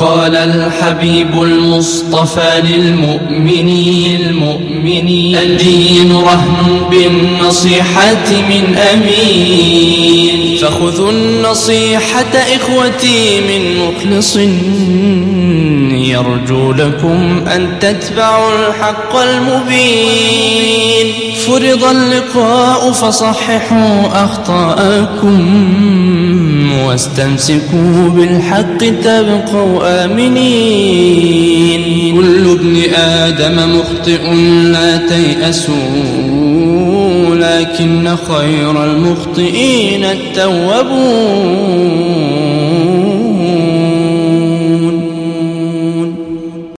قال الحبيب المصطفى للمؤمنين الدين رهن بالنصيحة من أمين، فخذوا النصيحة إخوتي من مخلص يرجو لكم أن تتبعوا الحق المبين. فرض اللقاء فصححوا أخطاءكم واستمسكوا بالحق تبقوا آمنين. كل ابن آدم مخطئ لا تيأسوا، لكن خير المخطئين التوابون.